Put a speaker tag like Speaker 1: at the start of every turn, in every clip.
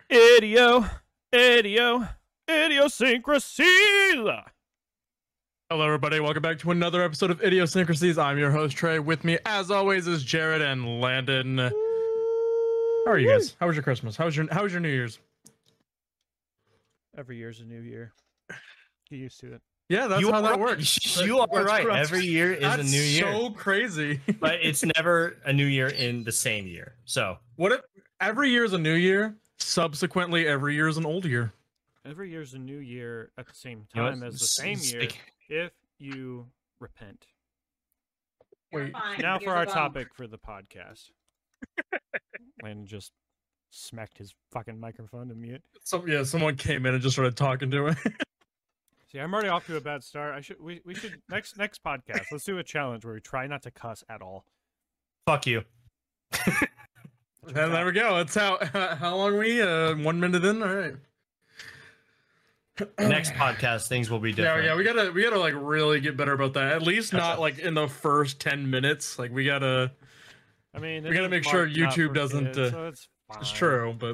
Speaker 1: Idiosyncrasies.
Speaker 2: Hello, everybody. Welcome back to another episode of Idiosyncrasies. I'm your host, Trey. With me, as always, is Jared and Landon. How are you guys? How was your Christmas? How was your New Year's?
Speaker 1: Every year's a new year. Get used to it.
Speaker 2: Yeah, that's how that works.
Speaker 3: You are right.
Speaker 2: Correct.
Speaker 3: Every year is a new year.
Speaker 2: So crazy.
Speaker 3: But it's never a new year in the same year. So
Speaker 2: what if every year is a new year? Subsequently, every year is an old year.
Speaker 1: Every year's a new year at the same time as the same year if you repent.
Speaker 2: Wait.
Speaker 1: Now for our topic for the podcast. Landon just smacked his fucking microphone to mute.
Speaker 2: Someone came in and just started talking to it.
Speaker 1: See, I'm already off to a bad start. We should next podcast. Let's do a challenge where we try not to cuss at all.
Speaker 3: fuck you.
Speaker 2: And there we go. That's how long we 1 minute in. All right.
Speaker 3: Next podcast, things will be different.
Speaker 2: Yeah. We gotta like really get better about that. At least not like in the first 10 minutes. Like we gotta.
Speaker 1: I mean,
Speaker 2: we gotta make sure YouTube doesn't.
Speaker 1: So it's fine.
Speaker 2: It's true, but.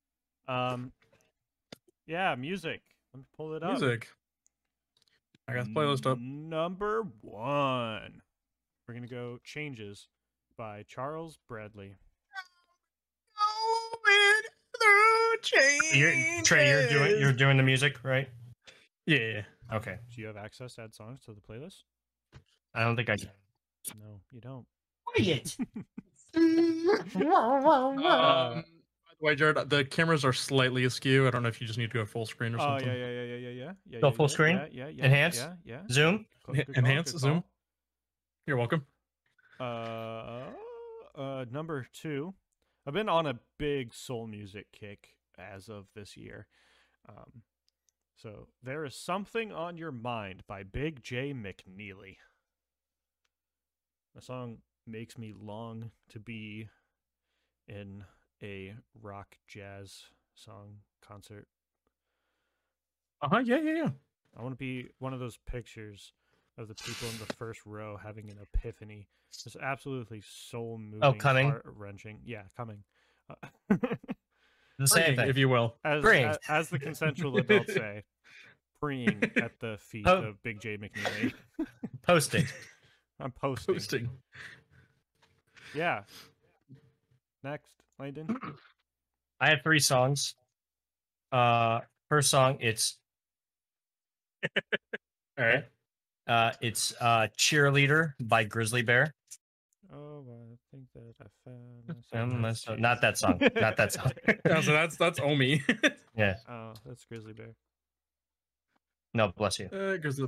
Speaker 1: Yeah, music. Let me pull it up.
Speaker 2: Music. I got the playlist up.
Speaker 1: Number 1. We're gonna go "Changes" by Charles Bradley.
Speaker 3: Trey, you're doing the music, right?
Speaker 2: Yeah.
Speaker 3: Okay.
Speaker 1: Do you have access to add songs to the playlist?
Speaker 3: I don't think I can.
Speaker 1: No, you don't.
Speaker 3: Quiet.
Speaker 2: By the way, Jared, the cameras are slightly askew. I don't know if you just need to go full screen or
Speaker 1: Oh,
Speaker 2: something.
Speaker 1: yeah.
Speaker 3: Go full screen?
Speaker 1: Yeah.
Speaker 3: Enhance?
Speaker 1: Yeah.
Speaker 3: Zoom?
Speaker 1: Good call,
Speaker 2: Enhance,
Speaker 1: good
Speaker 2: zoom. You're welcome.
Speaker 1: call. Number 2. I've been on a big soul music kick as of this year. So There Is Something on Your Mind by Big J McNeely. The song makes me long to be in a rock jazz song concert.
Speaker 2: Yeah.
Speaker 1: I want to be one of those pictures of the people in the first row having an epiphany. It's absolutely soul moving,
Speaker 3: Coming.
Speaker 1: heart wrenching. Yeah, coming.
Speaker 3: The same thing.
Speaker 2: If you will.
Speaker 1: As the consensual adults say, preying at the feet of Big J McNeely.
Speaker 3: Posting.
Speaker 1: I'm posting. Yeah. Next, Landon.
Speaker 3: I have 3 songs. First song, it's
Speaker 2: All right.
Speaker 3: it's Cheerleader by Grizzly Bear.
Speaker 1: Oh, I think that I found.
Speaker 3: Not that song. Not that song.
Speaker 2: So that's Omi.
Speaker 3: Yeah.
Speaker 1: Oh, that's Grizzly Bear.
Speaker 3: No, bless you.
Speaker 2: Grizzly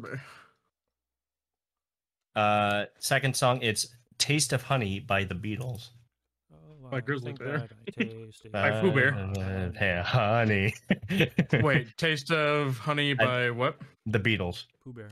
Speaker 2: Bear.
Speaker 3: Second song, it's Taste of Honey by the Beatles.
Speaker 1: Oh,
Speaker 2: By Grizzly
Speaker 1: think
Speaker 2: Bear.
Speaker 1: that I tasted
Speaker 2: By Pooh Bear.
Speaker 3: Hey, honey.
Speaker 2: Wait, Taste of Honey by what?
Speaker 3: The Beatles.
Speaker 1: Pooh Bear.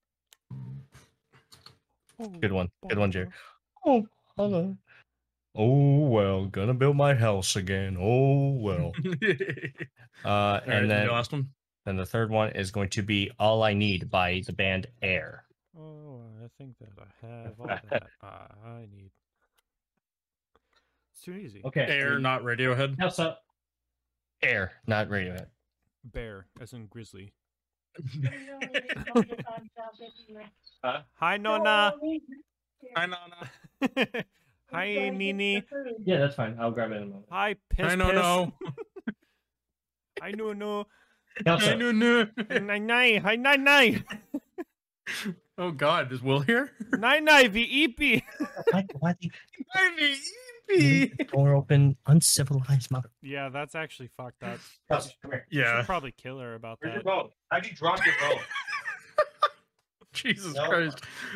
Speaker 3: Good one. Good one, Jerry. Oh, hello. Oh, well, gonna build my house again. Oh, well. And then
Speaker 2: the last one.
Speaker 3: Then the third one is going to be All I Need by the band Air.
Speaker 1: Oh, I think that I have all that I need. It's too easy.
Speaker 3: Okay.
Speaker 2: Air, not Radiohead.
Speaker 3: House up. Air, not Radiohead.
Speaker 1: Bear, as in grizzly.
Speaker 3: Huh?
Speaker 1: Hi, Nona.
Speaker 2: Hi, Nana.
Speaker 1: Hi, Nini.
Speaker 3: Yeah, that's fine. I'll grab it in a moment.
Speaker 1: Hi, Piss
Speaker 2: I don't know.
Speaker 1: Hi, no.
Speaker 3: House
Speaker 2: I
Speaker 3: up.
Speaker 2: don't know.
Speaker 1: Nine. Hi, nine.
Speaker 2: Oh God, is Will here?
Speaker 1: Nine, the EP.
Speaker 3: Why
Speaker 2: Ivy,
Speaker 3: the door open? Uncivilized mother.
Speaker 1: Yeah, that's actually fucked up.
Speaker 3: House, come here.
Speaker 1: You
Speaker 2: Yeah.
Speaker 1: should probably kill her about
Speaker 3: Where's your
Speaker 1: that.
Speaker 3: phone? How'd you drop your phone?
Speaker 2: Jesus
Speaker 3: No.
Speaker 2: Christ.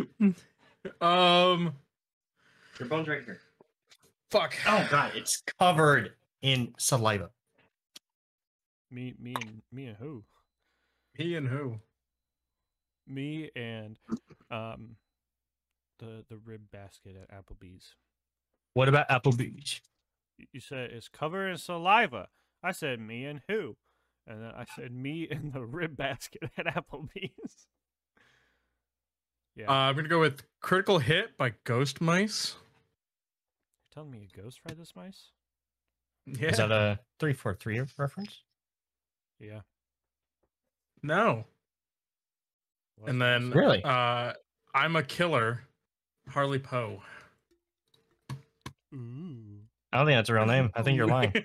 Speaker 3: Your phone's right here.
Speaker 2: Fuck.
Speaker 3: Oh God, it's covered in saliva.
Speaker 1: Me and who?
Speaker 2: He and who?
Speaker 1: Me and the rib basket at Applebee's.
Speaker 3: What about Applebee's?
Speaker 1: You said it's covered in saliva. I said me and who? And then I said me and the rib basket at Applebee's. Yeah.
Speaker 2: I'm gonna go with Critical Hit by Ghost Mice.
Speaker 1: You're telling me a ghost fried this mice?
Speaker 2: Yeah.
Speaker 3: Is that a 343 reference?
Speaker 1: Yeah.
Speaker 2: No.
Speaker 1: What
Speaker 2: And
Speaker 1: was
Speaker 2: then
Speaker 1: it?
Speaker 3: Really?
Speaker 2: I'm a Killer, Harley Poe.
Speaker 1: Ooh.
Speaker 3: I don't think that's a real name. I think you're lying.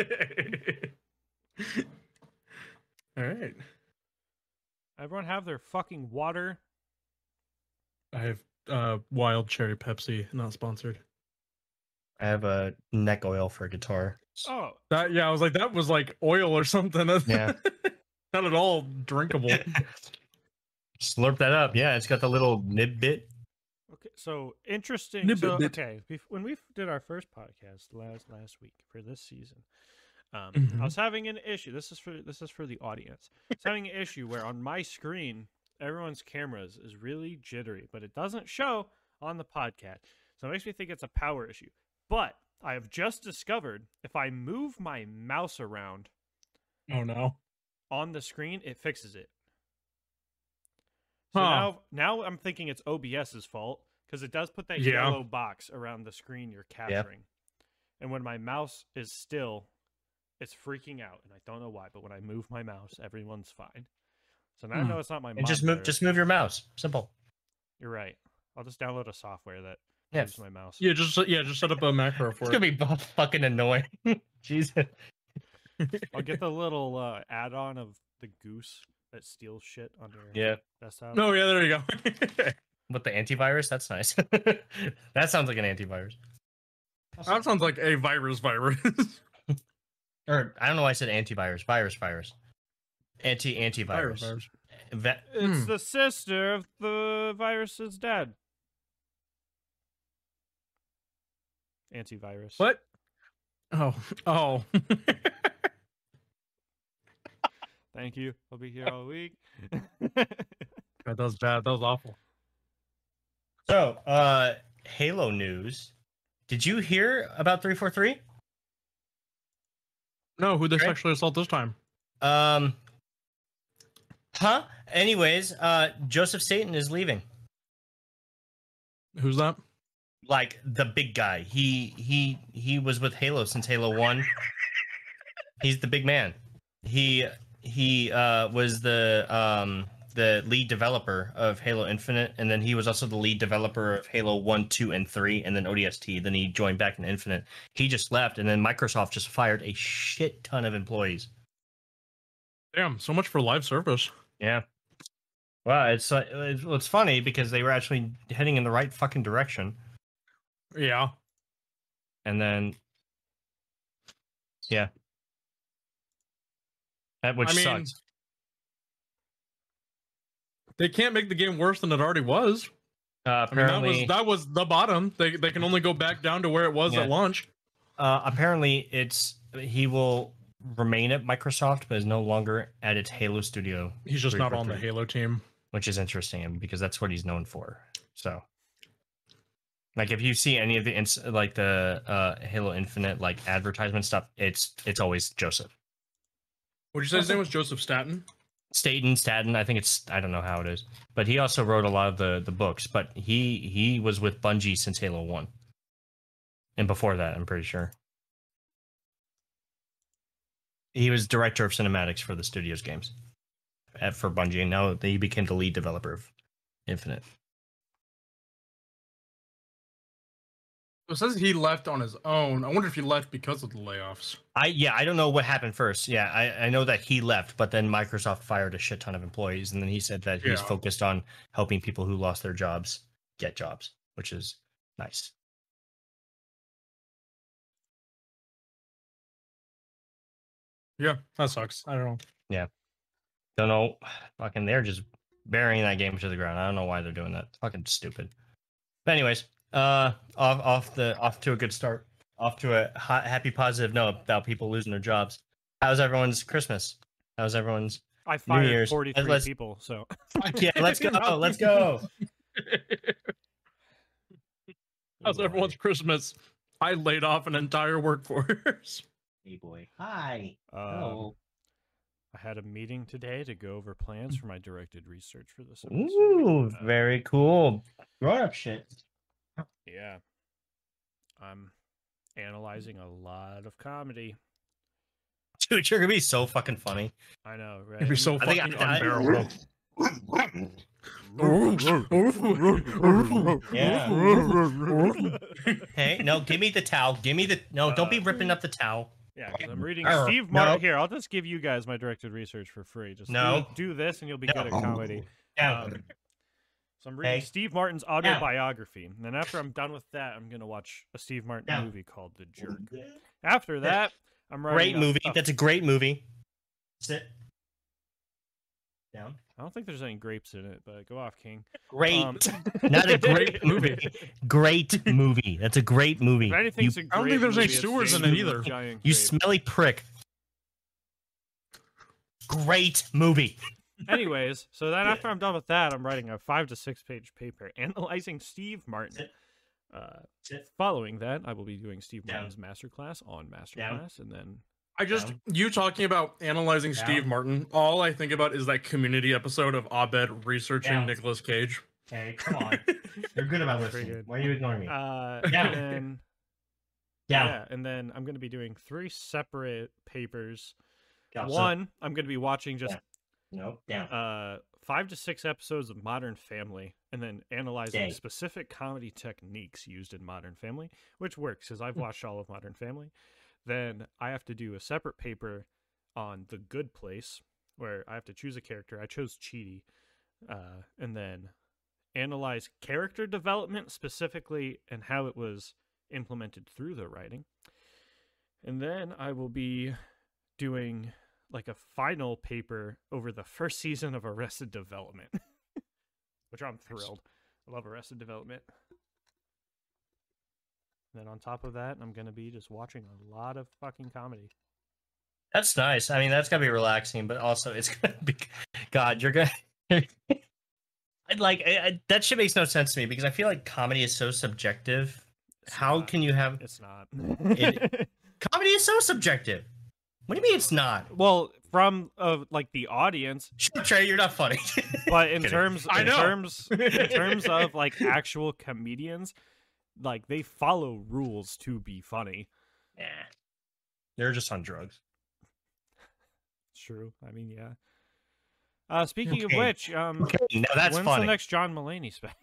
Speaker 2: All right.
Speaker 1: Everyone have their fucking water.
Speaker 2: I have Wild Cherry Pepsi, not sponsored.
Speaker 3: I have a neck oil for a guitar.
Speaker 1: Oh,
Speaker 2: That I was like, that was like oil or something.
Speaker 3: Yeah.
Speaker 2: Not at all drinkable.
Speaker 3: Slurp that up. Yeah, it's got the little nib bit.
Speaker 1: okay. So interesting.
Speaker 2: Nibbit
Speaker 1: So
Speaker 2: bit.
Speaker 1: okay, when we did our first podcast last week for this season, I
Speaker 2: Mhm.
Speaker 1: was having an issue. This is for the audience. I was having an issue where on my screen, everyone's cameras is really jittery, but it doesn't show on the podcast. So it makes me think it's a power issue. But I have just discovered if I move my mouse around
Speaker 2: Oh no.
Speaker 1: on the screen, it fixes it. So
Speaker 2: Huh.
Speaker 1: now I'm thinking it's OBS's fault because it does put that
Speaker 2: Yeah.
Speaker 1: yellow box around the screen you're capturing. And when my mouse is still, it's freaking out, and I don't know why. But when I move my mouse, everyone's fine. So now I
Speaker 2: Hmm.
Speaker 1: know it's not my
Speaker 3: And just
Speaker 1: monitor.
Speaker 3: move your mouse. Simple.
Speaker 1: You're right. I'll just download a software that
Speaker 3: Yeah.
Speaker 1: moves my mouse.
Speaker 2: Yeah, just set up a macro
Speaker 3: It's
Speaker 2: for
Speaker 3: gonna
Speaker 2: it.
Speaker 3: be fucking annoying. Jesus.
Speaker 1: I'll get the little add-on of the goose that steals shit on your
Speaker 3: Yeah.
Speaker 1: desktop.
Speaker 2: No, yeah, there you go.
Speaker 3: With the antivirus, that's nice. That sounds like an antivirus.
Speaker 2: That sounds like a virus.
Speaker 3: Or I don't know why I said antivirus. Virus. Antivirus.
Speaker 2: Virus.
Speaker 1: It's
Speaker 2: Hmm.
Speaker 1: the sister of the virus's dad. Antivirus.
Speaker 2: What? Oh.
Speaker 1: Thank you. I'll be here all week.
Speaker 2: That was bad. That was awful.
Speaker 3: So, Halo news. Did you hear about 343?
Speaker 2: No, who they
Speaker 3: Okay.
Speaker 2: sexually assault this time?
Speaker 3: Anyways, Joseph Staten is leaving.
Speaker 2: Who's that?
Speaker 3: Like the big guy. He was with Halo since Halo 1. He's the big man. He was the lead developer of Halo Infinite, and then he was also the lead developer of Halo 1, 2, and 3, and then ODST. Then he joined back in Infinite. He just left, and then Microsoft just fired a shit ton of employees.
Speaker 2: Damn, so much for live service.
Speaker 3: Yeah. Well, it's funny because they were actually heading in the right fucking direction,
Speaker 2: Yeah.
Speaker 3: and then yeah, which
Speaker 2: I mean,
Speaker 3: sucks.
Speaker 2: They can't make the game worse than it already was. I mean,
Speaker 3: Apparently,
Speaker 2: that was the bottom. They can only go back down to where it was
Speaker 3: Yeah.
Speaker 2: at launch.
Speaker 3: apparently he will remain at Microsoft, but is no longer at its Halo studio,
Speaker 2: He's just not on the
Speaker 3: 343,
Speaker 2: Halo team.
Speaker 3: which is interesting because that's what he's known for. So, like, if you see any of the the Halo Infinite like advertisement stuff, it's always Joseph
Speaker 2: Would you say his name was Joseph Staten?
Speaker 3: Staten. I think I don't know how it is, but he also wrote a lot of the books. But he was with Bungie since Halo 1, and before that, I'm pretty sure. He was director of cinematics for the studio's games for Bungie, and now he became the lead developer of Infinite.
Speaker 2: It says he left on his own. I wonder if he left because of the layoffs.
Speaker 3: I don't know what happened first. Yeah, I know that he left, but then Microsoft fired a shit ton of employees, and then he said that he's
Speaker 2: Yeah.
Speaker 3: focused on helping people who lost their jobs get jobs, which is nice.
Speaker 2: Yeah, that sucks. I don't know.
Speaker 3: Don't know. Fucking, they're just burying that game to the ground. I don't know why they're doing that. Fucking stupid. But anyways, off to a good start. Off to a happy, positive note about people losing their jobs. How's everyone's Christmas? How's everyone's?
Speaker 1: I fired
Speaker 3: Year's.
Speaker 1: 43
Speaker 3: Let's-
Speaker 1: people, so
Speaker 3: Fuck yeah, let's go. Let's go.
Speaker 2: How's everyone's Christmas? I laid off an entire workforce.
Speaker 3: Hey boy. Hi.
Speaker 1: I had a meeting today to go over plans for my directed research for this semester.
Speaker 3: Ooh, very cool. Grown up shit.
Speaker 1: Yeah. I'm analyzing a lot of comedy.
Speaker 3: Dude, you're gonna be so fucking funny.
Speaker 1: I know, right?
Speaker 2: It'd be so
Speaker 3: I think
Speaker 2: fucking
Speaker 3: I-
Speaker 2: unbearable.
Speaker 3: Hey, no, give me the towel. Give me the no. Don't be ripping up the towel.
Speaker 1: Yeah, 'cause I'm reading
Speaker 3: Arr,
Speaker 1: Steve Martin.
Speaker 3: no.
Speaker 1: Here, I'll just give you guys my directed research for free. Just
Speaker 3: No.
Speaker 1: do this, and you'll be
Speaker 3: No.
Speaker 1: good at comedy.
Speaker 3: Down.
Speaker 1: So I'm reading
Speaker 3: Hey.
Speaker 1: Steve Martin's autobiography, and then after I'm done with that, I'm gonna watch a Steve Martin
Speaker 3: Down.
Speaker 1: movie called The Jerk. After that, I'm writing
Speaker 3: Great movie. That's a great movie. Sit. Down.
Speaker 1: I don't think there's any grapes in it, but go off, King.
Speaker 3: Great.
Speaker 1: Um,
Speaker 3: Not a great movie. Great movie. That's a great movie.
Speaker 1: If anything's a
Speaker 2: I don't
Speaker 1: great
Speaker 2: think there's any
Speaker 1: movie, it's
Speaker 2: sewers in
Speaker 1: James
Speaker 2: it
Speaker 1: and the
Speaker 2: either.
Speaker 1: Giant
Speaker 3: You
Speaker 1: Grape.
Speaker 3: smelly prick. Great movie.
Speaker 1: Anyways, so then after I'm done with that, I'm writing a 5 to 6 page paper analyzing Steve Martin.
Speaker 3: Sit. Sit.
Speaker 1: Following that, I will be doing Steve
Speaker 3: Down.
Speaker 1: Martin's masterclass on
Speaker 3: Down.
Speaker 1: masterclass, and then
Speaker 3: Down.
Speaker 2: You talking about analyzing Steve
Speaker 3: Down.
Speaker 2: Martin, all I think about is that Community episode of Abed researching
Speaker 3: Down.
Speaker 2: Nicolas Cage.
Speaker 3: Hey, come on. You're good about
Speaker 1: Pretty
Speaker 3: listening.
Speaker 1: good.
Speaker 3: Why are you ignoring me?
Speaker 1: and
Speaker 3: Down.
Speaker 1: then
Speaker 3: Down.
Speaker 1: yeah, and then I'm going to be doing 3 separate papers.
Speaker 3: Down.
Speaker 1: One, I'm going to be watching just
Speaker 3: No. Down.
Speaker 1: 5 to 6 episodes of Modern Family, and then analyzing
Speaker 3: Dang.
Speaker 1: specific comedy techniques used in Modern Family, which works because
Speaker 3: Hmm.
Speaker 1: I've watched all of Modern Family. Then I have to do a separate paper on The Good Place, where I have to choose a character. I chose Chidi, and then analyze character development specifically and how it was implemented through the writing. And then I will be doing like a final paper over the first season of Arrested Development, which I'm thrilled. I love Arrested Development. Then on top of that, I'm going to be just watching a lot of fucking comedy.
Speaker 3: That's nice. I mean, that's gotta be relaxing, but also it's gonna be. God, you're gonna. That shit makes no sense to me because I feel like comedy is so subjective.
Speaker 1: It's
Speaker 3: How
Speaker 1: not.
Speaker 3: can you have
Speaker 1: It's not.
Speaker 3: comedy is so subjective? What do you mean it's not?
Speaker 1: Well, from like the audience,
Speaker 3: Shut up, Trey. You're not funny.
Speaker 1: but in
Speaker 3: Kidding.
Speaker 1: terms
Speaker 2: I
Speaker 1: in
Speaker 2: know.
Speaker 1: terms of like actual comedians, like they follow rules to be funny.
Speaker 3: Yeah. They're just on drugs.
Speaker 1: It's true. I mean, yeah. Speaking of
Speaker 3: Okay.
Speaker 1: which,
Speaker 3: Okay, now that's
Speaker 1: when's
Speaker 3: funny.
Speaker 1: the next John Mulaney special?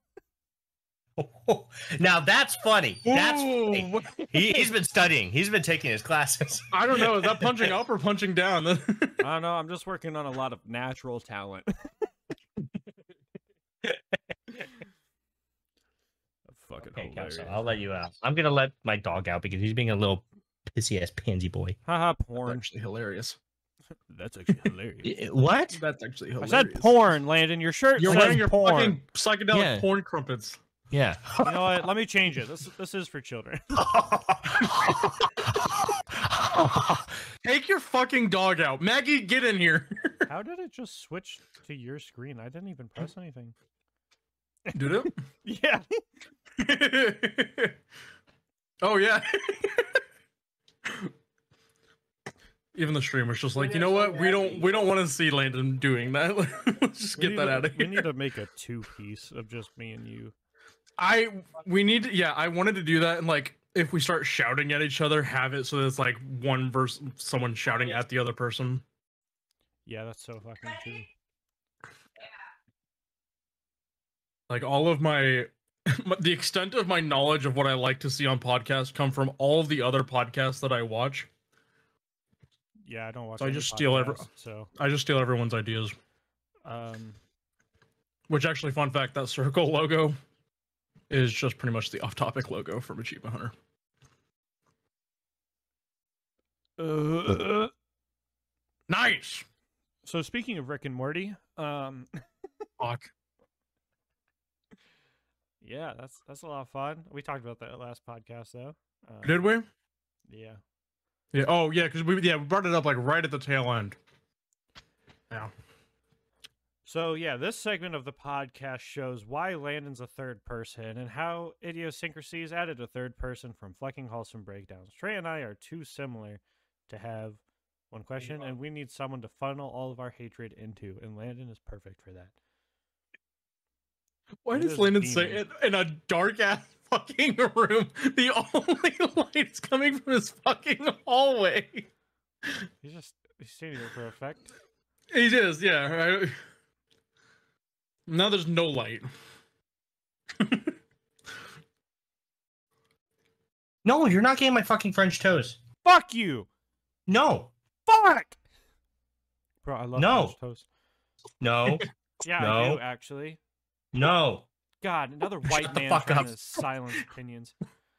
Speaker 3: Now that's funny. That's funny.
Speaker 2: Ooh,
Speaker 3: He's been studying. He's been taking his classes.
Speaker 2: I don't know. Is that punching up or punching down?
Speaker 1: I don't know. I'm just working on a lot of natural talent. Fucking
Speaker 3: Okay,
Speaker 1: hilarious.
Speaker 3: Kelso, I'll let you out. I'm gonna let my dog out because he's being a little pissy ass pansy boy.
Speaker 1: Haha,
Speaker 2: That's
Speaker 1: porn.
Speaker 2: actually hilarious.
Speaker 1: That's actually hilarious.
Speaker 3: What?
Speaker 2: That's actually
Speaker 1: I
Speaker 2: hilarious.
Speaker 1: said porn, Landon. Your shirt
Speaker 2: You're
Speaker 1: says
Speaker 2: wearing your
Speaker 1: porn.
Speaker 2: fucking psychedelic
Speaker 3: Yeah.
Speaker 2: porn crumpets.
Speaker 3: Yeah.
Speaker 1: You know what? Let me change it. This is for children.
Speaker 2: Take your fucking dog out. Maggie, get in here.
Speaker 1: How did it just switch to your screen? I didn't even press anything.
Speaker 2: Did
Speaker 1: Yeah.
Speaker 2: it? Oh, yeah. Even the streamer's just like, you know what? We don't want to see Landon doing that. Let's just
Speaker 1: We
Speaker 2: get
Speaker 1: need
Speaker 2: that
Speaker 1: to-
Speaker 2: out of here.
Speaker 1: We need to make a 2-piece of just me and you.
Speaker 2: I wanted to do that, and like if we start shouting at each other, have it so that it's like one verse someone shouting at the other person.
Speaker 1: Yeah, that's so fucking true.
Speaker 2: Like all of my the extent of my knowledge of what I like to see on podcasts come from all of the other podcasts that I watch.
Speaker 1: Yeah, I don't watch.
Speaker 2: So I
Speaker 1: any
Speaker 2: just steal
Speaker 1: podcasts, So,
Speaker 2: I just steal everyone's ideas. Which actually, fun fact, that circle logo is just pretty much the off-topic logo from Achievement Hunter. Nice.
Speaker 1: So speaking of Rick and Morty,
Speaker 2: Fuck.
Speaker 1: yeah, that's a lot of fun. We talked about that last podcast though.
Speaker 2: Did we?
Speaker 1: Yeah.
Speaker 2: Yeah. Oh, yeah. Because we brought it up like right at the tail end. Yeah.
Speaker 1: So yeah, this segment of the podcast shows why Landon's a third person and how idiosyncrasies added a third person from Flecking Halston breakdowns. Trey and I are too similar to have one question, and we need someone to funnel all of our hatred into, and Landon is perfect for that.
Speaker 2: Why
Speaker 1: It
Speaker 2: does
Speaker 1: is
Speaker 2: Landon
Speaker 1: demon.
Speaker 2: say it in a dark ass fucking room. The only light is coming from his fucking hallway.
Speaker 1: He's standing there for effect.
Speaker 2: He is, yeah. Now there's no light.
Speaker 3: No, you're not getting my fucking French toast.
Speaker 1: Fuck you!
Speaker 3: No.
Speaker 1: Fuck! Bro, I love
Speaker 3: No.
Speaker 1: French toast.
Speaker 3: No.
Speaker 1: Yeah, I
Speaker 3: No.
Speaker 1: do, actually.
Speaker 3: No.
Speaker 1: God, another white
Speaker 3: the
Speaker 1: man
Speaker 3: fuck
Speaker 1: trying
Speaker 3: up.
Speaker 1: to silence opinions.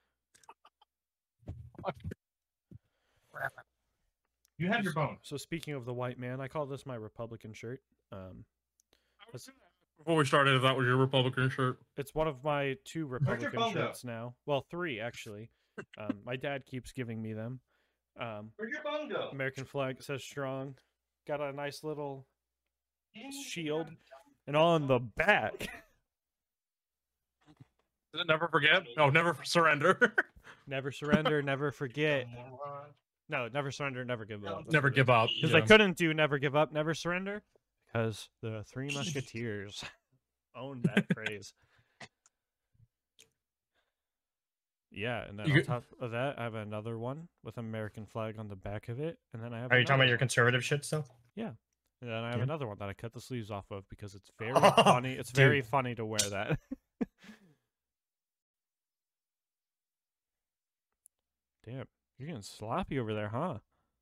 Speaker 3: You have your bone.
Speaker 1: So speaking of the white man, I call this my Republican shirt.
Speaker 2: Before we started, that was your Republican shirt.
Speaker 1: It's one of my 2
Speaker 3: Where's your
Speaker 1: Republican
Speaker 3: phone go?
Speaker 1: shirts now. Well, 3 actually. My dad keeps giving me them.
Speaker 3: Where'd your bone go?
Speaker 1: American flag says strong. Got a nice little shield, and on the back.
Speaker 2: Does it never forget? Oh, never surrender.
Speaker 1: Never surrender, never forget. No, never surrender, never give up.
Speaker 2: Never give up.
Speaker 1: Because I couldn't do never give up, never surrender. Because the 3 Musketeers own that phrase. Yeah, and then on top of that, I have another one with American flag on the back of it, and then I have.
Speaker 3: Are you talking
Speaker 1: another
Speaker 3: about your
Speaker 1: one.
Speaker 3: conservative shit still?
Speaker 1: Yeah, and then I have
Speaker 3: Yeah.
Speaker 1: another one that I cut the sleeves off of because it's very funny. It's very funny to wear that. Damn, you're getting sloppy over there, huh?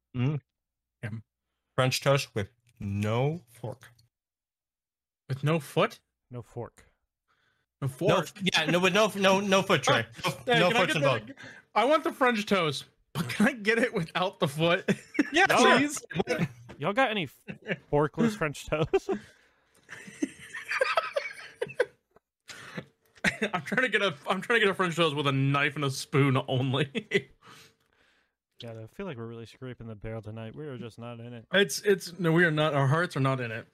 Speaker 3: French toast with no fork.
Speaker 2: With no foot?
Speaker 1: No fork.
Speaker 2: No
Speaker 3: No,
Speaker 2: fork?
Speaker 3: yeah, no, with no foot tray.
Speaker 2: Hey,
Speaker 3: No
Speaker 2: can I
Speaker 3: foots
Speaker 2: get
Speaker 3: involved.
Speaker 2: that? I want the French toast, but can I get it without the foot?
Speaker 3: Yeah,
Speaker 1: No.
Speaker 2: Please?
Speaker 1: Y'all got any forkless French toast?
Speaker 2: I'm trying to get a French toast with a knife and a spoon only.
Speaker 1: Yeah, I feel like we're really scraping the barrel tonight. We are just not in it.
Speaker 2: It's no, we are not. Our hearts are not in it.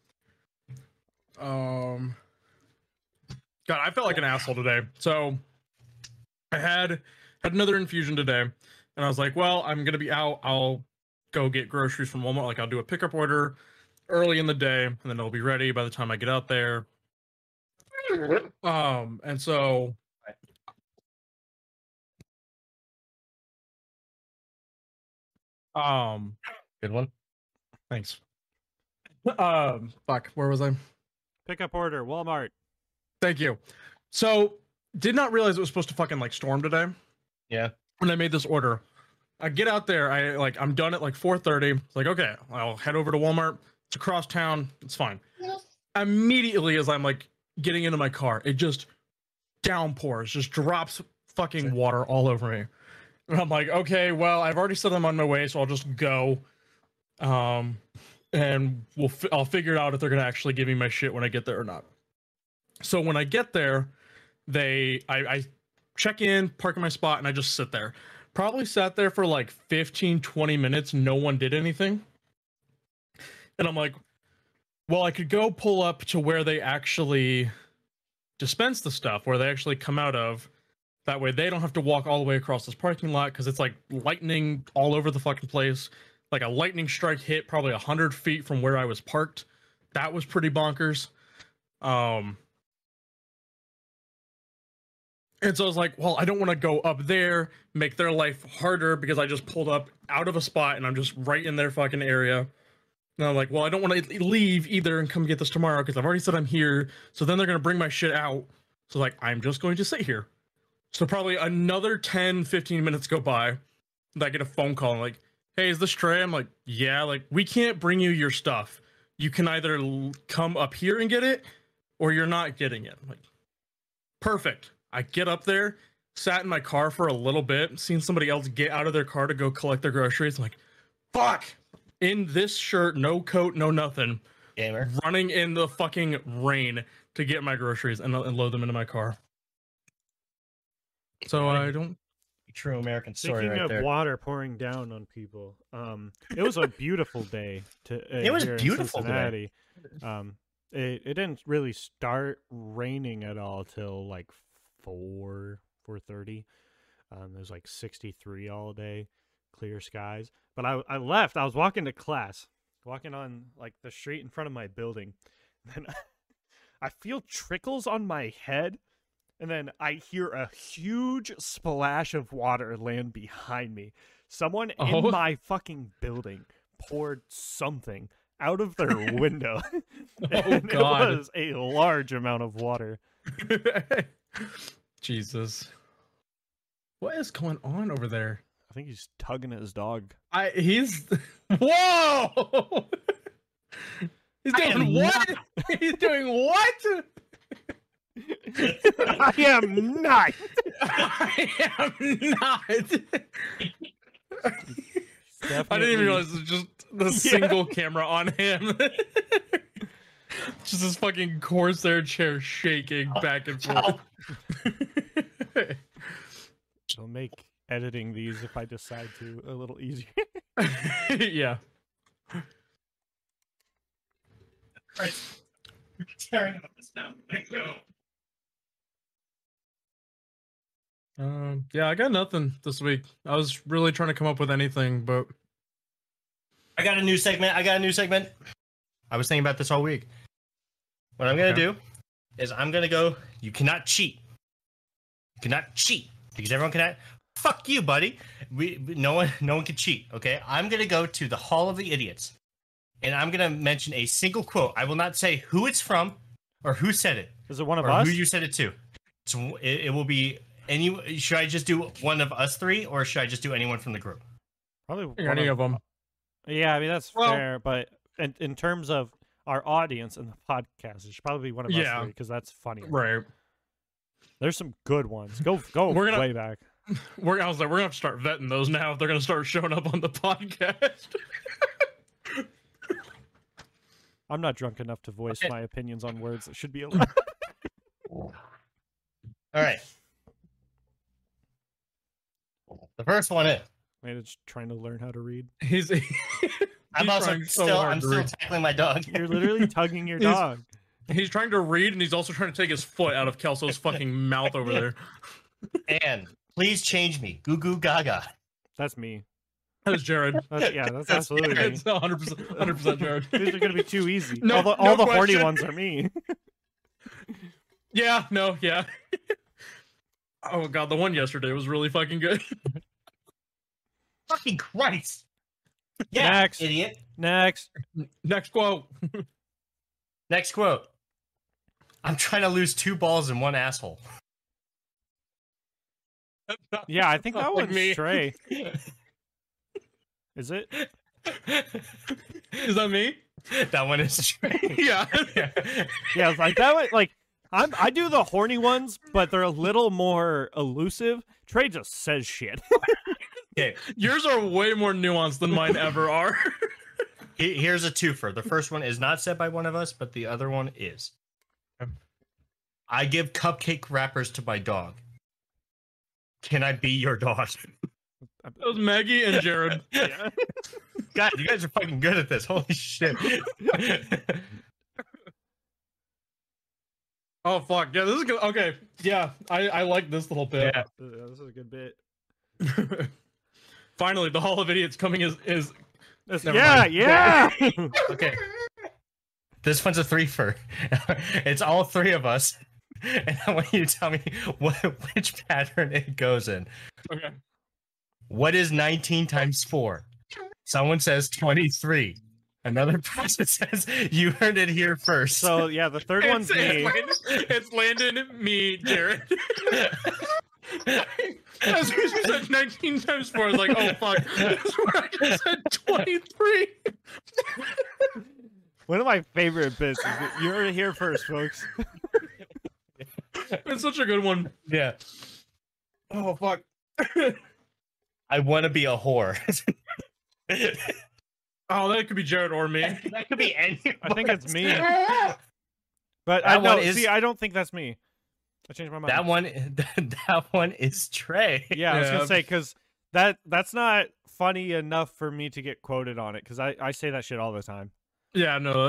Speaker 2: God, I felt like an asshole today. So I had another infusion today, and I was like, well, I'm gonna be out. I'll go get groceries from Walmart. Like I'll do a pickup order early in the day, and then it'll be ready by the time I get out there. And so
Speaker 3: Good one.
Speaker 2: thanks. Fuck, where was I?
Speaker 1: Pickup order, Walmart.
Speaker 2: Thank you. So, did not realize it was supposed to fucking like storm today.
Speaker 3: Yeah.
Speaker 2: When I made this order, I get out there. I'm done at like 4:30. It's like, okay, I'll head over to Walmart. It's across town. It's fine. Immediately, as I'm like getting into my car, it just downpours, just drops fucking water all over me. And I'm like, okay, well, I've already said I'm on my way, so I'll just go. And I'll figure it out if they're gonna actually give me my shit when I get there or not. So when I get there, I check in, park in my spot, and I just sit there. Probably sat there for like 15-20 minutes. No one did anything. And I'm like, well, I could go pull up to where they actually dispense the stuff, where they actually come out of. That way they don't have to walk all the way across this parking lot, because it's like lightning all over the fucking place. Like a lightning strike hit probably 100 feet from where I was parked. That was pretty bonkers. And so I was like, well, I don't want to go up there, make their life harder, because I just pulled up out of a spot and I'm just right in their fucking area. And I'm like, well, I don't want to leave either and come get this tomorrow, because I've already said I'm here. So then they're going to bring my shit out. So like, I'm just going to sit here. So probably another 10-15 minutes go by, and I get a phone call like, hey, is this Trey? I'm like, yeah, like, we can't bring you your stuff. You can either come up here and get it, or you're not getting it. I'm like, perfect. I get up there, sat in my car for a little bit, seen somebody else get out of their car to go collect their groceries. I'm like, fuck! In this shirt, no coat, no nothing.
Speaker 3: Gamer.
Speaker 2: Running in the fucking rain to get my groceries and load them into my car. So I don't...
Speaker 3: True American story
Speaker 1: Speaking
Speaker 3: right
Speaker 1: of
Speaker 3: there.
Speaker 1: water pouring down on people, it was a beautiful day.
Speaker 3: It was
Speaker 1: here in
Speaker 3: beautiful today.
Speaker 1: Cincinnati. It didn't really start raining at all till like 4:30. It was like 63 all day, clear skies. But I left. I was walking to class, walking on like the street in front of my building. And I feel trickles on my head, and then I hear a huge splash of water land behind me. Someone in my fucking building poured something out of their window. And
Speaker 2: God.
Speaker 1: it was a large amount of water.
Speaker 2: Jesus. What is going on over there?
Speaker 1: I think he's tugging at his dog.
Speaker 2: He's whoa! He's doing what? He's doing what?
Speaker 1: I am not.
Speaker 2: I am not. I didn't even realize it was just the single camera on him. Just this fucking Corsair chair shaking back and forth.
Speaker 1: It'll make editing these, if I decide to, a little easier.
Speaker 2: Yeah.
Speaker 3: Tearing up this now.
Speaker 2: Yeah, I got nothing this week. I was really trying to come up with anything, but
Speaker 3: I got a new segment. I was thinking about this all week. What I'm gonna do is I'm gonna go. You cannot cheat. You cannot cheat because everyone can. Fuck you, buddy. No one can cheat. Okay, I'm gonna go to the Hall of the Idiots, and I'm gonna mention a single quote. I will not say who it's from or who said it.
Speaker 1: Is it one of
Speaker 3: or
Speaker 1: us?
Speaker 3: who you said it to. So it will be any. Should I just do one of us three, or should I just do anyone from the group?
Speaker 1: Probably
Speaker 2: any of them.
Speaker 1: Yeah, I mean that's
Speaker 2: Well-
Speaker 1: fair, but in terms of our audience and the podcast, it should probably be one of us three because that's funny.
Speaker 2: Right.
Speaker 1: There's some good ones. Go
Speaker 2: We're gonna-
Speaker 1: way back.
Speaker 2: I was like, we're gonna have to start vetting those now if they're gonna start showing up on the podcast.
Speaker 1: I'm not drunk enough to voice
Speaker 3: Okay.
Speaker 1: my opinions on words that should be allowed.
Speaker 3: All right. The first one is.
Speaker 1: Man, it's trying to learn how to read.
Speaker 2: He's
Speaker 3: I'm also
Speaker 2: trying so
Speaker 3: still.
Speaker 2: hard
Speaker 3: I'm
Speaker 2: to
Speaker 3: still
Speaker 2: read.
Speaker 3: tackling my dog.
Speaker 1: You're literally tugging your
Speaker 2: He's-
Speaker 1: dog.
Speaker 2: He's trying to read, and he's also trying to take his foot out of Kelso's fucking mouth over there.
Speaker 3: And please change me. Goo goo gaga.
Speaker 1: That's me.
Speaker 2: That's Jared.
Speaker 1: Yeah, that's absolutely me.
Speaker 2: It's 100% Jared.
Speaker 1: These are gonna be too easy.
Speaker 2: No-
Speaker 1: all
Speaker 2: no
Speaker 1: the horny
Speaker 2: question.
Speaker 1: ones are me.
Speaker 2: Yeah, no, yeah. Oh god, the one yesterday was really fucking good.
Speaker 3: Fucking Christ. Yeah,
Speaker 1: Next.
Speaker 3: idiot.
Speaker 1: Next.
Speaker 2: Next quote.
Speaker 3: Next quote. I'm trying to lose 2 balls in one asshole.
Speaker 1: Yeah, I think that
Speaker 2: Like
Speaker 1: one's
Speaker 2: me.
Speaker 1: Trey. Is it?
Speaker 2: Is that me?
Speaker 3: That one is straight.
Speaker 2: Yeah.
Speaker 1: Yeah, it's like that one. Like I do the horny ones, but they're a little more elusive. Trey just says shit.
Speaker 3: Okay,
Speaker 2: Yours are way more nuanced than mine ever are.
Speaker 3: here's a twofer. The first one is not said by one of us, but the other one is. I give cupcake wrappers to my dog. Can I be your dog?
Speaker 2: That was Maggie and Jared.
Speaker 1: Yeah.
Speaker 3: God, you guys are fucking good at this. Holy shit.
Speaker 2: Oh fuck. Yeah, this is good. Okay. Yeah, I like this little bit.
Speaker 3: Yeah.
Speaker 1: This is a good bit.
Speaker 2: Finally, the Hall of Idiots coming is Never
Speaker 1: Yeah,
Speaker 2: mind.
Speaker 1: yeah.
Speaker 3: Okay. This one's a threefer. It's all three of us. And I want you to tell me which pattern it goes in.
Speaker 2: okay.
Speaker 3: What is 19 times 4? Someone says 23. Another person says you heard it here first.
Speaker 1: So yeah, the third one's me.
Speaker 2: It's Landon, me, Jared. As soon as you said 19 times 4, I was like, oh fuck. That's where I just said 23.
Speaker 1: One of my favorite bits is that you heard it here first, folks.
Speaker 2: It's such a good one.
Speaker 3: Yeah.
Speaker 2: Oh fuck.
Speaker 3: I want to be a whore.
Speaker 2: Oh, that could be Jared or me.
Speaker 3: That could be any.
Speaker 1: I think it's me. But
Speaker 3: That
Speaker 1: I know.
Speaker 3: one is-
Speaker 1: See, I don't think that's me. I changed my mind.
Speaker 3: That one is Trey.
Speaker 1: Yeah, I was
Speaker 2: Yeah.
Speaker 1: gonna say because that's not funny enough for me to get quoted on it because I say that shit all the time.
Speaker 2: Yeah, no.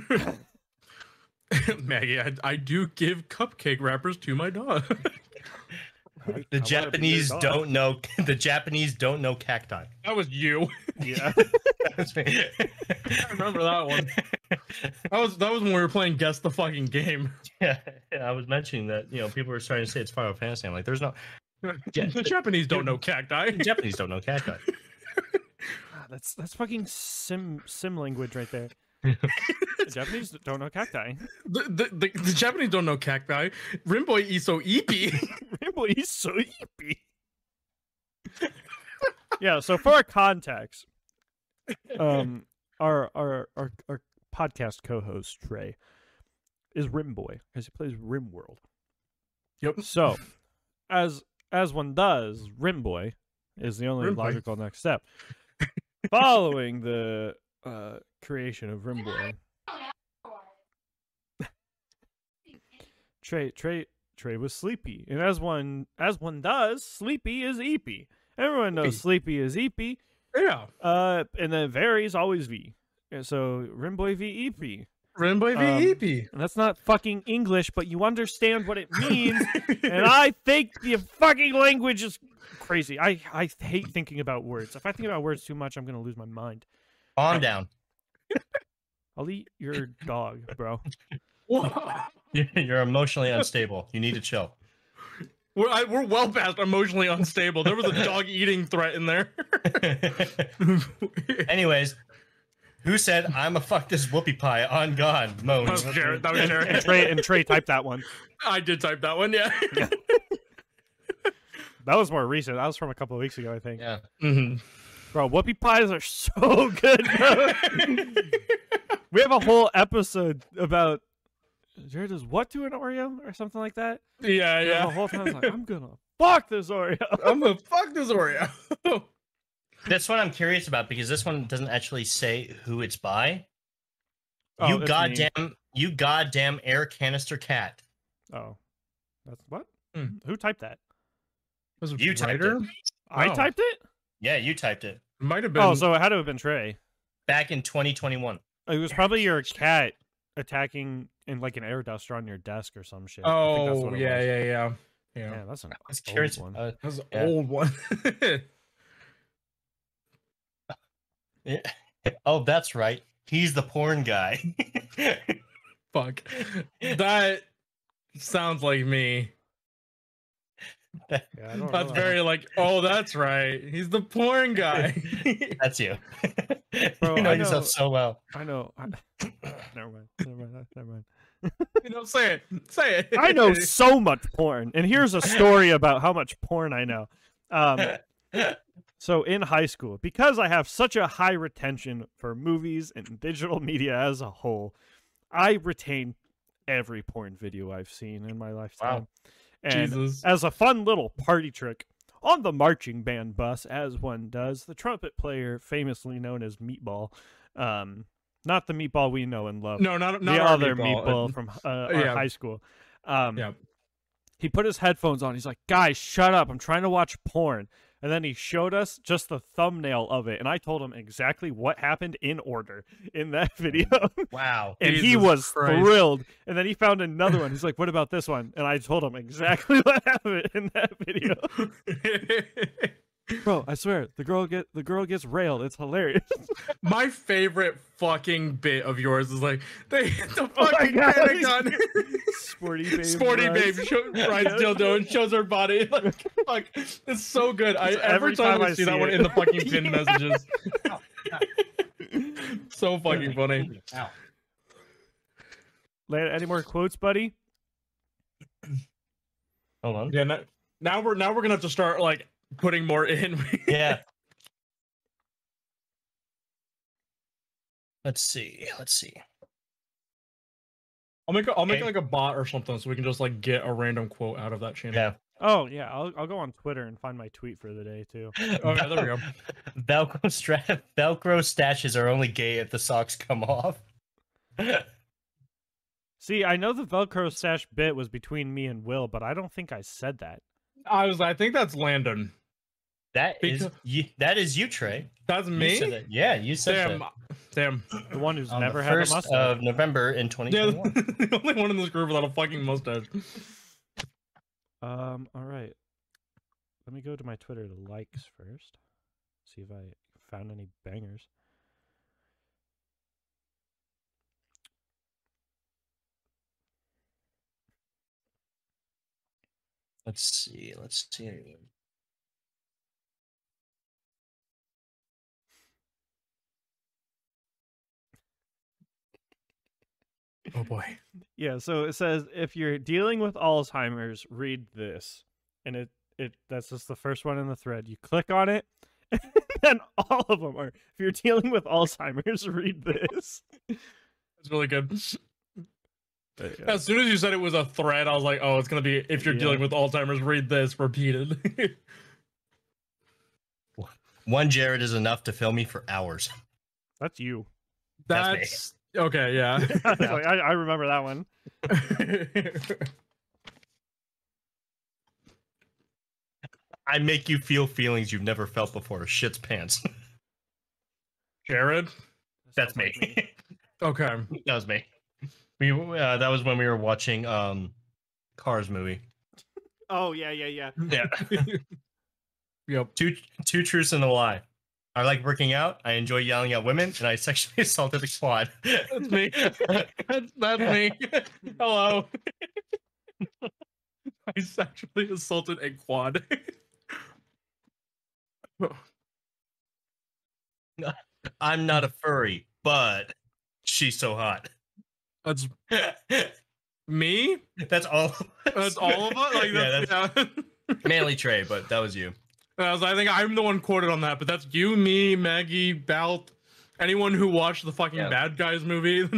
Speaker 2: Maggie, I do give cupcake wrappers to my dog.
Speaker 3: The Japanese don't know. The Japanese don't know cacti.
Speaker 2: That was you.
Speaker 1: Yeah.
Speaker 3: That's me.
Speaker 2: I remember that one. That was when we were playing Guess the Fucking Game.
Speaker 3: Yeah. I was mentioning that people were starting to say it's Final Fantasy. I'm like, there's no. Yeah,
Speaker 2: The Japanese don't know cacti.
Speaker 3: The Japanese don't know cacti.
Speaker 1: That's fucking sim language right there. The Japanese don't know cacti.
Speaker 2: The Japanese don't know cacti. Rimboy iso ipi.
Speaker 1: Rimboy is so yippy. Yeah, so for our context, our podcast co-host Trey is Rimboy because he plays RimWorld.
Speaker 2: Yep.
Speaker 1: So, as one does, Rimboy is the only
Speaker 2: Rimboy.
Speaker 1: logical next step. Following the creation of Rimboy, Trey was sleepy, and as one does, sleepy is eepy. Everyone knows sleepy is eepy.
Speaker 2: Yeah.
Speaker 1: And then varies always V. And so Rimboy v EP.
Speaker 2: Rimboy v EP.
Speaker 1: And that's not fucking English, but you understand what it means. And I think the fucking language is crazy. I hate thinking about words. If I think about words too much, I'm gonna lose my mind.
Speaker 3: Calm down.
Speaker 1: I'll eat your dog, bro.
Speaker 3: You're emotionally unstable. You need to chill.
Speaker 2: We're well past emotionally unstable. There was a dog eating threat in there.
Speaker 3: Anyways, who said I'm a fuck this whoopie pie on God? Moans.
Speaker 2: That was Jared. That was Jared.
Speaker 1: And Trey typed that one.
Speaker 2: I did type that one. Yeah.
Speaker 1: That was more recent. That was from a couple of weeks ago, I think.
Speaker 3: Yeah.
Speaker 2: Mm-hmm.
Speaker 1: Bro, whoopie pies are so good. Bro. We have a whole episode about Jared does what to an Oreo or something like that.
Speaker 2: Yeah,
Speaker 1: And
Speaker 2: yeah.
Speaker 1: the whole time I was like, I'm gonna fuck this Oreo.
Speaker 2: I'm gonna fuck this Oreo.
Speaker 3: This one I'm curious about because this one doesn't actually say who it's by.
Speaker 1: Oh, that's me.
Speaker 3: You goddamn air canister cat.
Speaker 1: Oh, that's what?
Speaker 2: Hmm.
Speaker 1: Who typed that?
Speaker 2: Was it
Speaker 3: You typed
Speaker 2: writer?
Speaker 3: it.
Speaker 1: I
Speaker 2: Oh.
Speaker 1: typed it.
Speaker 3: Yeah, you typed it
Speaker 2: Might have been.
Speaker 1: Oh, so it had to have been Trey.
Speaker 3: back in 2021.
Speaker 1: It was probably your cat attacking in like an air duster on your desk or some shit. I think that's
Speaker 2: Oh,
Speaker 1: what it
Speaker 2: yeah,
Speaker 1: was.
Speaker 2: yeah.
Speaker 1: Yeah, that's an
Speaker 3: I was
Speaker 1: old
Speaker 3: curious.
Speaker 1: one.
Speaker 2: That's an
Speaker 3: Yeah.
Speaker 2: old one.
Speaker 3: Yeah. Oh, that's right. He's the porn guy.
Speaker 2: Fuck. That sounds like me.
Speaker 1: Yeah, I don't
Speaker 2: That's
Speaker 1: know.
Speaker 2: very like, oh, that's right. He's the porn guy.
Speaker 3: That's you.
Speaker 1: Bro,
Speaker 3: You know
Speaker 1: I
Speaker 3: yourself
Speaker 1: know-
Speaker 3: so well.
Speaker 1: I know. Never mind.
Speaker 2: Say it. Say it.
Speaker 1: I know so much porn, and here's a story about how much porn I know. So in high school, because I have such a high retention for movies and digital media as a whole, I retain every porn video I've seen in my lifetime.
Speaker 3: Wow.
Speaker 1: And
Speaker 2: Jesus.
Speaker 1: as a fun little party trick, on the marching band bus, as one does, the trumpet player, famously known as Meatball, not the Meatball we know and love,
Speaker 2: No, not
Speaker 1: the
Speaker 2: our
Speaker 1: other
Speaker 2: meatball.
Speaker 1: Meatball from our
Speaker 2: yeah.
Speaker 1: high school.
Speaker 2: Yeah.
Speaker 1: He put his headphones on. He's like, guys, shut up. I'm trying to watch porn. And then he showed us just the thumbnail of it. And I told him exactly what happened in order in that video.
Speaker 3: Wow.
Speaker 1: And he
Speaker 2: Jesus
Speaker 1: was
Speaker 2: Christ.
Speaker 1: thrilled. And then he found another one. He's like, what about this one? And I told him exactly what happened in that video. Bro, I swear, the girl gets railed. It's hilarious.
Speaker 2: My favorite fucking bit of yours is like they hit the
Speaker 1: Oh my
Speaker 2: fucking
Speaker 1: God.
Speaker 2: panic gun.
Speaker 1: Sporty babe.
Speaker 2: Sporty
Speaker 1: rides.
Speaker 2: babe rides dildo and shows her body. Like, fuck, it's so good. Every time I see that one
Speaker 1: it.
Speaker 2: in the fucking pin
Speaker 1: Yeah.
Speaker 2: messages. So fucking funny.
Speaker 3: Ow.
Speaker 1: Any more quotes, buddy?
Speaker 3: Hold on.
Speaker 2: Yeah, now we're gonna have to start like putting more in.
Speaker 3: Yeah. Let's see.
Speaker 2: I'll make
Speaker 3: Okay.
Speaker 2: like a bot or something so we can just like get a random quote out of that channel.
Speaker 3: Yeah.
Speaker 1: Oh yeah, I'll go on Twitter and find my tweet for the day too.
Speaker 2: Oh, yeah, there we go.
Speaker 3: Velcro stashes are only gay if the socks come off.
Speaker 1: See, I know the Velcro stash bit was between me and Will, but I don't think I said that.
Speaker 2: I think that's Landon.
Speaker 3: That is you, Trey.
Speaker 2: That's
Speaker 3: You
Speaker 2: me.
Speaker 3: said it. Yeah, you said
Speaker 2: Damn.
Speaker 1: The one who's
Speaker 3: that. On
Speaker 1: never
Speaker 3: the
Speaker 1: had a
Speaker 3: 1st
Speaker 1: mustache.
Speaker 3: of November in
Speaker 2: Yeah,
Speaker 3: 2021.
Speaker 2: the only one in this group without a fucking mustache.
Speaker 1: All right. Let me go to my Twitter likes first. See if I found any bangers.
Speaker 3: Let's see. Let's see.
Speaker 2: Oh boy.
Speaker 1: Yeah, so it says if you're dealing with Alzheimer's, read this. And it that's just the first one in the thread. You click on it, and all of them are if you're dealing with Alzheimer's, read this.
Speaker 2: That's really good.
Speaker 1: Yeah.
Speaker 2: As soon as you said it was a thread, I was like, oh, it's gonna be if you're dealing with Alzheimer's, read this repeated.
Speaker 3: One Jared is enough to fill me for hours.
Speaker 1: That's you.
Speaker 2: That's okay, yeah.
Speaker 1: I was like, I remember that one.
Speaker 3: I make you feel feelings you've never felt before. Shit's pants.
Speaker 2: Jared?
Speaker 3: That's
Speaker 1: Sounds
Speaker 3: me.
Speaker 1: like
Speaker 2: Okay.
Speaker 3: That was me. We that was when we were watching Cars movie.
Speaker 1: Oh yeah.
Speaker 3: Yeah.
Speaker 2: Yep.
Speaker 3: Two truths and a lie. I like working out. I enjoy yelling at women, and I sexually assaulted a quad.
Speaker 2: That's me. That's me. Hello. I sexually assaulted a quad.
Speaker 3: I'm not a furry, but she's so hot.
Speaker 2: That's me?
Speaker 3: That's all.
Speaker 2: That's all of us? Like,
Speaker 3: Yeah,
Speaker 2: that's, yeah.
Speaker 3: Manly Trey, but that was you.
Speaker 2: I think I'm the one quoted on that, but that's you, me, Maggie, Balt, anyone who watched the fucking Bad Guys movie.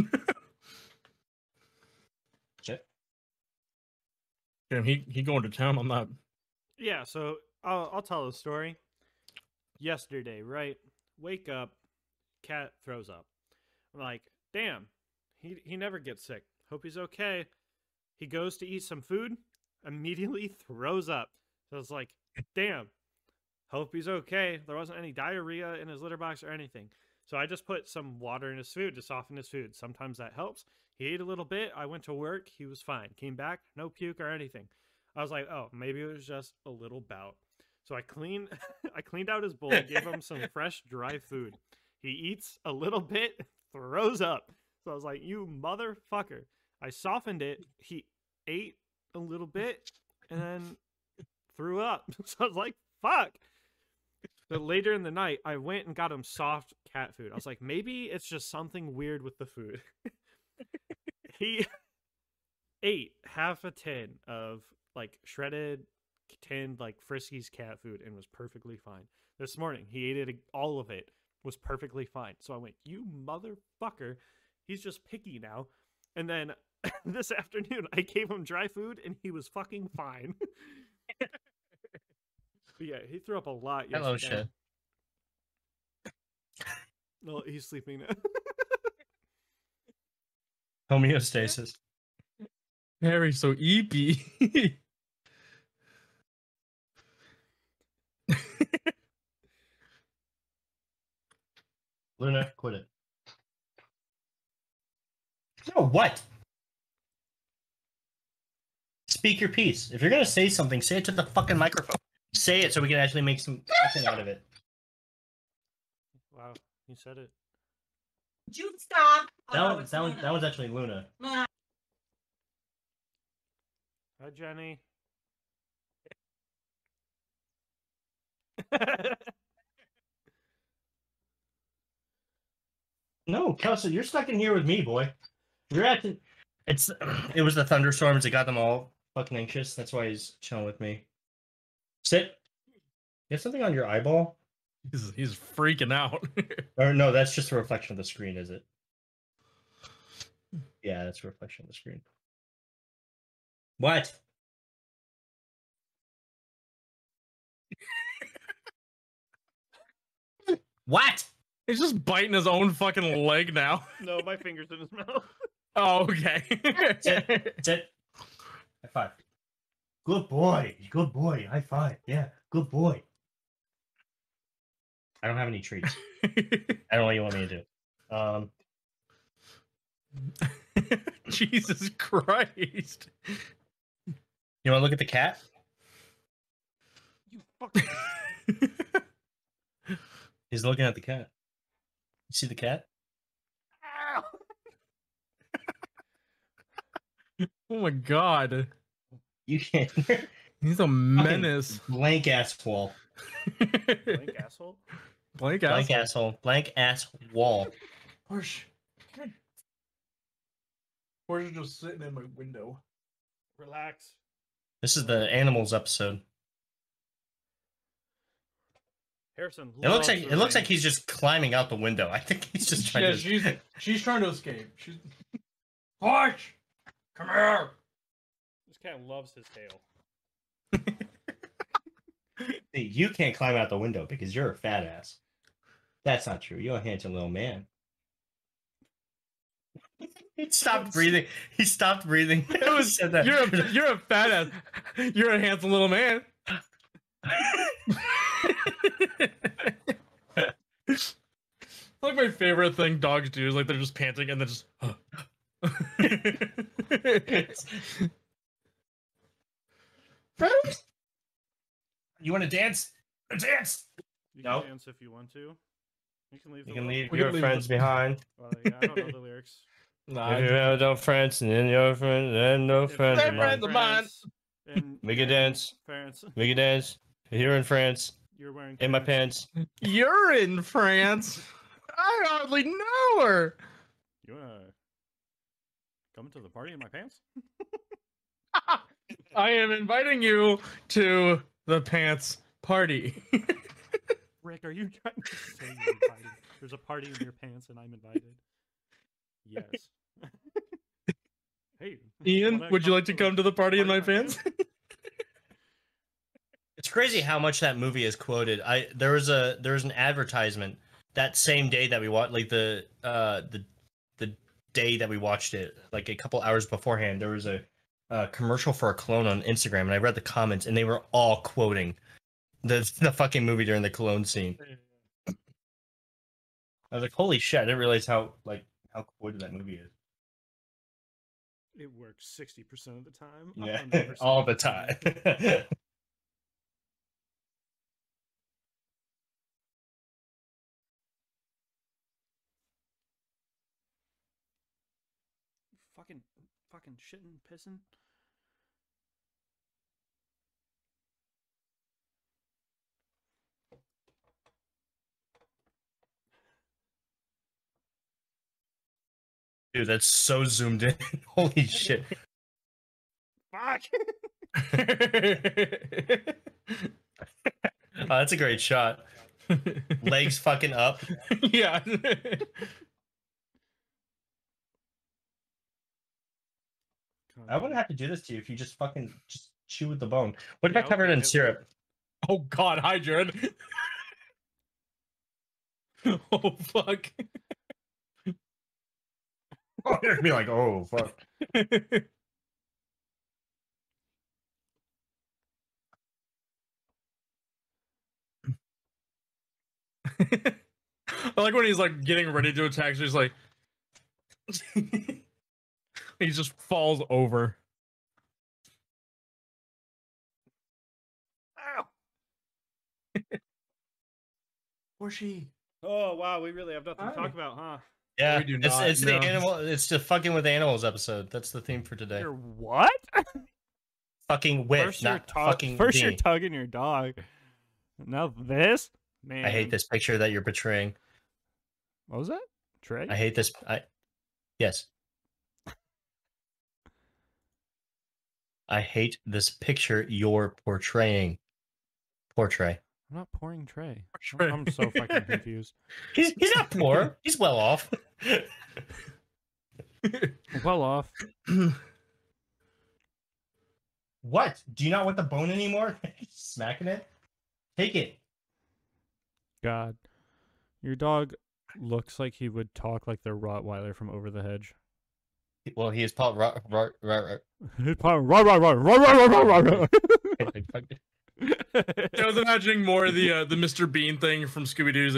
Speaker 3: Shit.
Speaker 2: Damn, he going to town on that.
Speaker 1: Yeah, so I'll tell a story. Yesterday, right? Wake up, cat throws up. I'm like, damn, he never gets sick. Hope he's okay. He goes to eat some food, immediately throws up. So I was like, damn, hope he's okay. There wasn't any diarrhea in his litter box or anything. So I just put some water in his food to soften his food. Sometimes that helps. He ate a little bit. I went to work. He was fine. Came back, no puke or anything. I was like, oh, maybe it was just a little bout. So I cleaned out his bowl, gave him some fresh, dry food. He eats a little bit, throws up. So I was like, you motherfucker. I softened it. He ate a little bit and then threw up. So I was like, fuck. But later in the night, I went and got him soft cat food. I was like, maybe it's just something weird with the food. He ate half a tin of like shredded tinned like Friskies cat food and was perfectly fine. This morning, he ate it, all of it, was perfectly fine. So I went, you motherfucker. He's just picky now. And then this afternoon, I gave him dry food and he was fucking fine. But yeah, he threw up a lot yesterday.
Speaker 3: Hello, shit.
Speaker 1: No, he's sleeping now.
Speaker 3: Homeostasis.
Speaker 2: Harry, so eepy.
Speaker 3: Luna, quit it. No, what? Speak your piece. If you're gonna say something, say it to the fucking microphone. Say it so we can actually make some content out of it.
Speaker 1: Wow, he said it.
Speaker 4: Would you stop?
Speaker 3: That one's actually Luna.
Speaker 1: Hi, Jenny.
Speaker 3: No, Kelsey, you're stuck in here with me, boy. You're acting. It was the thunderstorms that got them all fucking anxious. That's why he's chilling with me. Sit. You have something on your eyeball?
Speaker 2: He's freaking out.
Speaker 3: Or no, that's just a reflection of the screen, is it? Yeah, that's a reflection of the screen. What? What?
Speaker 2: He's just biting his own fucking leg now.
Speaker 1: No, my finger's in his mouth.
Speaker 2: Oh, okay.
Speaker 3: Sit. High five. Good boy. Good boy. High five. Yeah, good boy. I don't have any treats. I don't know what you want me to do.
Speaker 2: Jesus Christ.
Speaker 3: You want to look at the cat?
Speaker 1: You fucking.
Speaker 3: He's looking at the cat. You see the cat?
Speaker 2: Oh my God.
Speaker 3: You can't.
Speaker 2: He's a menace.
Speaker 3: Blank ass wall.
Speaker 1: Blank asshole.
Speaker 2: Blank
Speaker 3: Blank
Speaker 2: asshole.
Speaker 3: asshole. Blank ass wall.
Speaker 2: Porsche. Porsche just sitting in my window.
Speaker 1: Relax.
Speaker 3: This is the animals episode.
Speaker 1: Harrison.
Speaker 3: It looks like
Speaker 1: loves the rain.
Speaker 3: he's just climbing out the window. I think he's just trying to.
Speaker 2: she's trying to escape. She's Porsche, come here.
Speaker 1: This cat loves his tail.
Speaker 3: See, you can't climb out the window because you're a fat ass. That's not true. You're a handsome little man. He stopped breathing. He stopped breathing.
Speaker 2: It was,
Speaker 3: Said that.
Speaker 2: you're a fat ass. You're a handsome little man. Like my favorite thing dogs do is like they're just panting and then just.
Speaker 3: You want to dance? Dance.
Speaker 1: You
Speaker 3: No.
Speaker 1: can dance if you want to. You can leave.
Speaker 3: You
Speaker 1: the
Speaker 3: can
Speaker 1: world.
Speaker 3: leave
Speaker 2: We
Speaker 3: your
Speaker 2: can leave
Speaker 3: friends
Speaker 2: the-
Speaker 3: behind.
Speaker 1: Well, yeah, I don't know the lyrics.
Speaker 2: Nah,
Speaker 3: If you have no friends, and then your friend, then no
Speaker 1: If
Speaker 3: friends
Speaker 1: you're
Speaker 3: of
Speaker 2: They're
Speaker 3: mine.
Speaker 2: friends of mine.
Speaker 1: And
Speaker 3: Make a dance.
Speaker 1: France,
Speaker 3: Make a dance. Here in France,
Speaker 1: you're wearing
Speaker 3: in my
Speaker 1: pants.
Speaker 3: pants.
Speaker 2: you're in France. I hardly know her.
Speaker 1: You wanna come to the party in my pants?
Speaker 2: I am inviting you to the pants party.
Speaker 1: Rick, are you trying to say you're invited? There's a party in your pants and I'm invited. Yes. Hey,
Speaker 2: Ian,
Speaker 1: wanna
Speaker 2: would you like to come to the party in my
Speaker 1: party in my
Speaker 2: pants?
Speaker 3: It's crazy how much that movie is quoted. There was an advertisement that same day that we watched, like the day that we watched it, like a couple hours beforehand. There was a commercial for a cologne on Instagram, and I read the comments, and they were all quoting the fucking movie during the cologne scene. I was like, holy shit! I didn't realize how quoted that movie is.
Speaker 1: It works 60% of the time.
Speaker 3: Yeah,
Speaker 1: 100%
Speaker 3: all
Speaker 1: of
Speaker 3: the time.
Speaker 1: Fucking shitting, pissing.
Speaker 3: Dude, that's so zoomed in. Holy shit!
Speaker 1: Fuck.
Speaker 3: Oh, that's a great shot. Legs fucking up.
Speaker 2: Yeah.
Speaker 3: I wouldn't have to do this to you if you just fucking just chew with the bone. What if I
Speaker 1: Yeah,
Speaker 3: covered it in
Speaker 1: okay,
Speaker 3: syrup?
Speaker 2: Oh God, hi, Jared. Oh fuck.
Speaker 3: You're gonna be like, oh fuck.
Speaker 2: I like when he's like getting ready to attack, so he's like, he just falls over.
Speaker 1: Ow.
Speaker 2: Or she?
Speaker 1: Oh wow, we really have nothing to
Speaker 2: Hi.
Speaker 1: talk about, huh?
Speaker 3: Yeah,
Speaker 2: We do
Speaker 3: it's
Speaker 2: not,
Speaker 3: it's the
Speaker 2: no.
Speaker 3: animal. It's the fucking with animals episode. That's the theme for today.
Speaker 1: You're what?
Speaker 3: Fucking with,
Speaker 1: First you're
Speaker 3: not fucking.
Speaker 1: first you're
Speaker 3: the.
Speaker 1: tugging your dog. Now this? Man.
Speaker 3: I hate this picture that you're portraying.
Speaker 1: What was that? Trey?
Speaker 3: I hate this. Yes. I hate this picture you're portraying. Portray.
Speaker 1: I'm not pouring Trey.
Speaker 2: Trey.
Speaker 1: I'm so fucking confused.
Speaker 3: He's not poor. He's well off.
Speaker 1: Well off.
Speaker 3: What? Do you not want the bone anymore? Smacking it? Take it.
Speaker 1: God. Your dog looks like he would talk like the Rottweiler from Over the Hedge.
Speaker 3: Well, he is Paul.
Speaker 1: He's probably rah.
Speaker 2: I was imagining more the Mr. Bean thing from Scooby Doo's.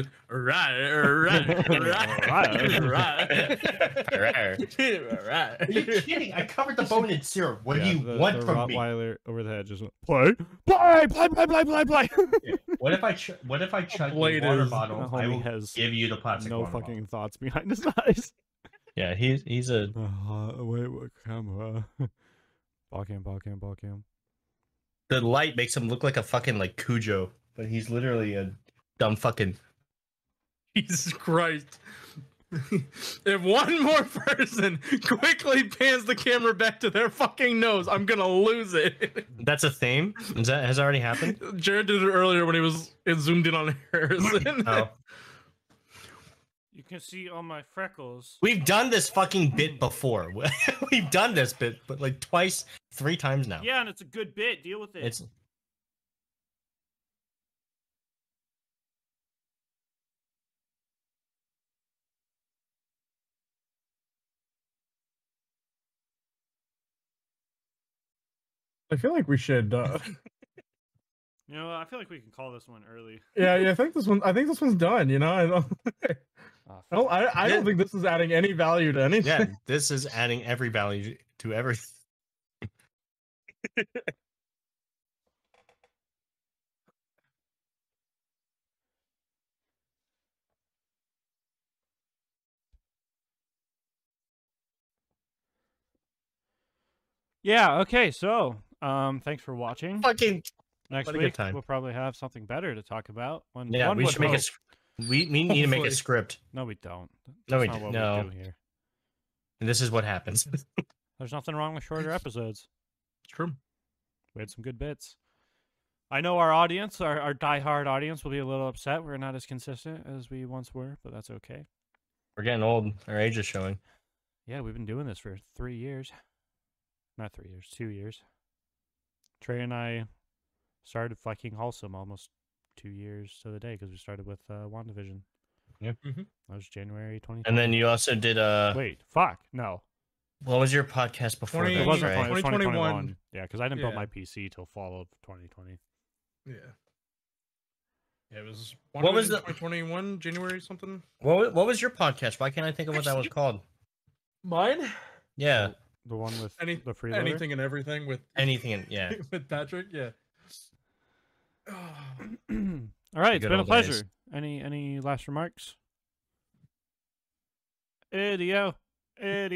Speaker 3: Are you kidding? I covered the bone in syrup. What do you want
Speaker 1: the
Speaker 3: from me?
Speaker 1: Rottweiler Over the Hedge is play.
Speaker 3: What if I chug
Speaker 2: blade
Speaker 3: a water
Speaker 2: is-
Speaker 3: bottle?
Speaker 1: The
Speaker 3: I
Speaker 1: homie
Speaker 3: will
Speaker 1: has
Speaker 3: give you the plastic
Speaker 1: no
Speaker 3: water
Speaker 1: fucking thoughts behind his eyes.
Speaker 3: bottle. Yeah, he's a.
Speaker 1: Wait, what camera? Ball cam.
Speaker 3: the light makes him look like a fucking like Cujo, but he's literally a dumb fucking.
Speaker 2: Jesus Christ. If one more person quickly pans the camera back to their fucking nose, I'm gonna lose it.
Speaker 3: That's a theme. Has that already happened?
Speaker 2: Jared did it earlier when it zoomed in on Harrison.
Speaker 3: Oh,
Speaker 1: You can see all my freckles.
Speaker 3: we've done this fucking bit before. We've done this bit, but like twice, 3 times now.
Speaker 1: Yeah, and it's a good bit. Deal with it.
Speaker 3: It's
Speaker 2: I feel like we should.
Speaker 1: You know, I feel like we can call this one early.
Speaker 2: Yeah, I think this one's done. You know,
Speaker 1: Oh,
Speaker 2: I don't think this is adding any value to anything.
Speaker 3: yeah. This is adding every value to everything.
Speaker 1: yeah. Okay. So, thanks for watching.
Speaker 3: Fucking
Speaker 1: Next
Speaker 3: what a good
Speaker 1: week
Speaker 3: time.
Speaker 1: we'll probably have something better to talk about.
Speaker 3: yeah.
Speaker 1: One
Speaker 3: We
Speaker 1: would
Speaker 3: should make
Speaker 1: hope.
Speaker 3: we need to make
Speaker 2: Hopefully.
Speaker 3: a script.
Speaker 1: No, we don't.
Speaker 3: No,
Speaker 1: That's
Speaker 3: we
Speaker 1: not
Speaker 3: d-
Speaker 1: what
Speaker 3: no.
Speaker 1: we do here.
Speaker 3: And this is what happens.
Speaker 1: There's nothing wrong with shorter episodes.
Speaker 2: It's true.
Speaker 1: We had some good bits. I know our audience, our diehard audience, will be a little upset. We're not as consistent as we once were, but that's okay.
Speaker 3: We're getting old. Our age is showing.
Speaker 1: Yeah, we've been doing this for 3 years. Not 3 years, 2 years. Trey and I started fucking Wholesome almost 2 years to the day because we started with WandaVision.
Speaker 3: Yep.
Speaker 2: Mhm.
Speaker 1: That was January 2020.
Speaker 3: And then you also did
Speaker 1: Wait, fuck, no.
Speaker 3: what was your podcast before
Speaker 2: 20
Speaker 3: that?
Speaker 1: It wasn't
Speaker 3: Trey?
Speaker 1: 20, it was
Speaker 2: 2021.
Speaker 1: 2021. Yeah, because I didn't build
Speaker 2: Yeah.
Speaker 1: my PC till fall of 2020.
Speaker 2: Yeah. Yeah, it was.
Speaker 3: What was the-
Speaker 2: 2021 January something?
Speaker 3: What was your podcast? Why can't I think of what that was called?
Speaker 2: Mine.
Speaker 3: Yeah,
Speaker 1: The one with
Speaker 2: Any
Speaker 1: the freeloader?
Speaker 2: anything and everything with
Speaker 3: anything. Yeah.
Speaker 2: with Patrick. Yeah.
Speaker 1: All right, it's
Speaker 3: Good
Speaker 1: been a
Speaker 3: old days.
Speaker 1: pleasure. Any last remarks? Idio.